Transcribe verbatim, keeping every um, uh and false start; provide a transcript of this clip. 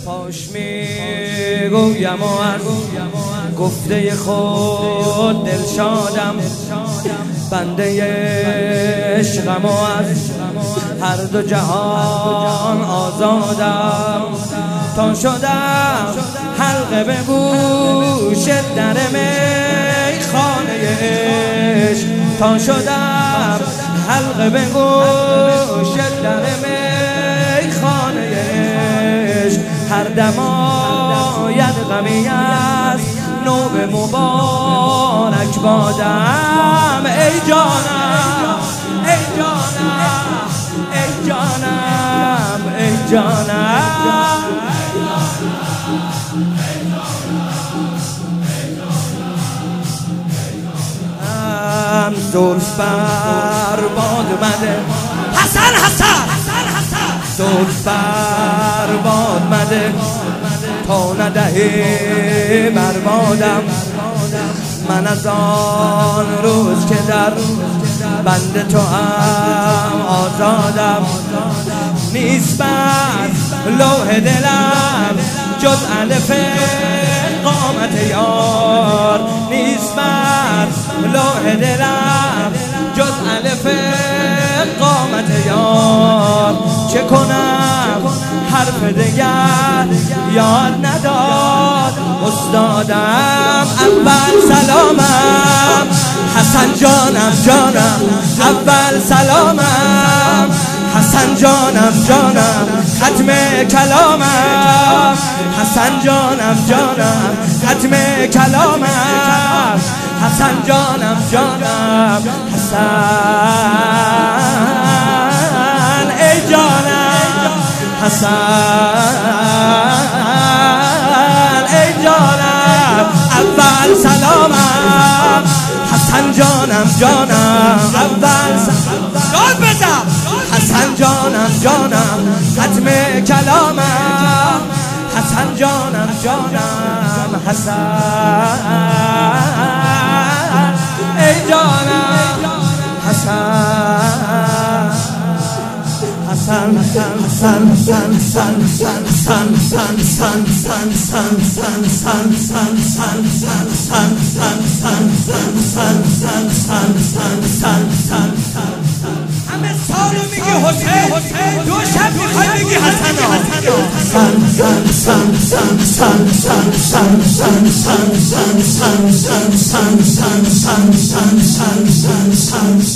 کاش میگویم و از گفته خود دلشادم، بنده عشقم و از هر دو جهان آزادم. تا شدم حلقه به گوش در میخانه عشق، تا شدم حلقه به گوش در میخانه عشق. هر دم آید غمی از نو به مبارک بادم. ای جانم ای جانم ای جانم ای جانم زلف بر باد مده حسن حسن زلف بر باد مده تا ندهی بربادم. من از آن روز که در بند تو هم آزادم. نیست بر لوح دلم جز الف قامت یار، نیست بر لوح دلم جز الف قامت یار. چه کنم حرف دیگر یاد نداد استادم. اول سلامم حسن جانم جانم، اول سلامم حسن جانم جانم، ختم کلامم حسن جانم جانم، ختم کلامم حسن جانم جانم. حسن ای جانم حسن ای جانم، اول سلامم حسن جانم جانم، اول سلام بزن حسن جانم جانم، ختم کلامم حسن جانم جانم. حسن ای جانم حسن حسن حسن حسن حسن حسن حسن حسن همه سالو میگی حسین، دو شب میخوای بگی حسن حسن.